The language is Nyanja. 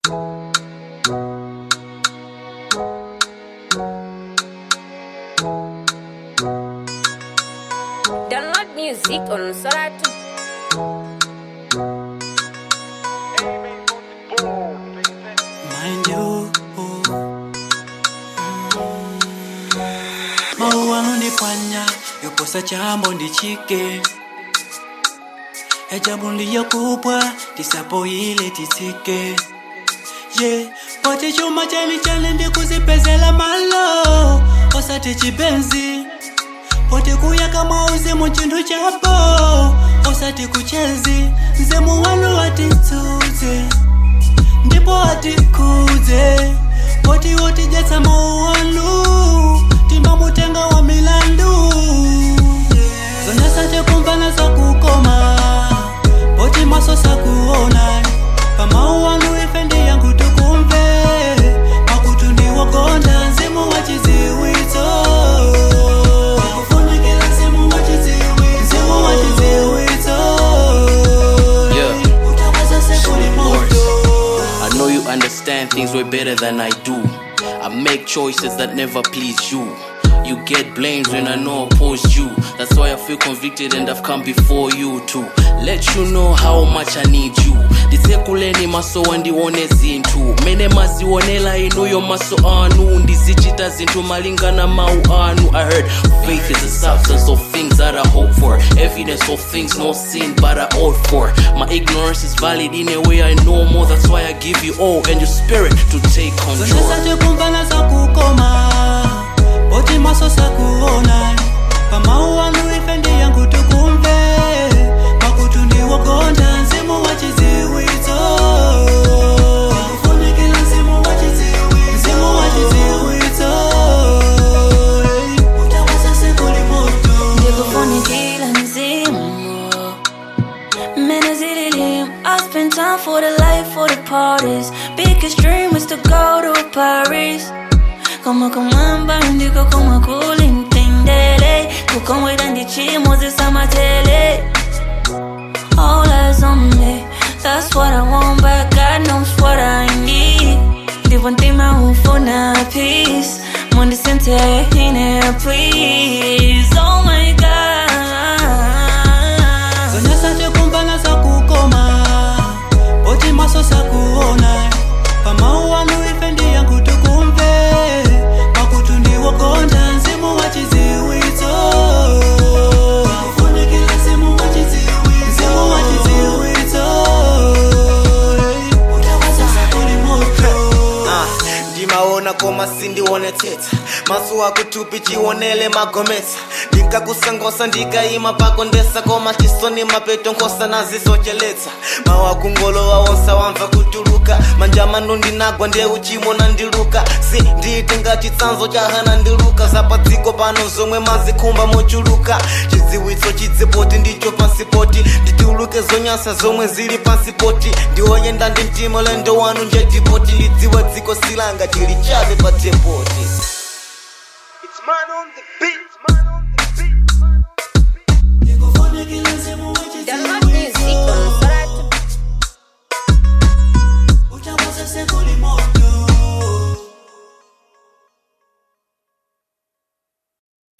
Download music on Soratu. Mind you, maua nundipwanya yoposa chambo ndichike ejabu ndiyokupwa tisapo ile titike poti chuma chani ndikuzipezela malo osati chipenzi poti kuya kama uzimu chintu chapo osati kuchenzi nzemu wanu watituze ndipo atikuze poti woti jetsa mauwanu timba mutenga wa milandu zonasate kumbana za kukoma poti maso sa kuona pamauwanu ifendi yangu tukumve makutundi wagonda nzimu wachiziwito kufunikila nzimu wachiziwito utawaza sekuli moto. I know you understand things way better than I do. I make choices that never please you. You get blamed when I know I opposed you. That's why I feel convicted and I've come before you to let you know how much I need you. Ndisekuleni maso wandione zintu mene mazionela inuyo maso anu ndizichita zintu malingana mau anu. I heard faith is the substance of things that I hope for, evidence of things no sin but I ought for. My ignorance is valid in a way I know more. That's why I give you all and your spirit to take control. Zonasate kumbana za kukoma poti maso sa kuona pamauwanu ifendi yangu tukumve makutundi wagonda nzimu wachiziwito kufunikila nzimu wachiziwito utawaza sekuli moto ndikufunikila nzimu menazililim. I spend time for the life, for the parties. Biggest dream is to go to Paris. Como kumamba ndiko kuma kulintendele kukomweda ndichimo zisamatele. All eyes on me, that's what I want, but God knows what I need. Ndivyo ntima ufuna peace mundi sente hine please. Oh my God. Zonasate kumbana za kukoma poti maso sa kuona pamauwanu ifendi yangu tukumve makutundi wagonda nzimu wachiziwito kufunikila nzimu wachiziwito utawaza sekuli moto. Ndimaona koma sindione teta maso wako tupi chionele magometa ndikakusangosa ndikaima pakondesa koma chisoni mapeto nkosa nazisocheleta mawakungolowa wonsa wamva kutuluka manjamano ndinagwa nde uchimo nandiluka si ndiite ngachitsanzo chahana ndiluka zapadziko pano zomwe mazikhumba mochuluka chidziwitso chidzipoti ndicho pansipoti nditiuluke zonyasa zomwe zili pansipoti ndiwoyenda ndi mtima lendo wanu njedipoti ndidziwe dziko silanga chili chabe pa depoti. It's man on the beat.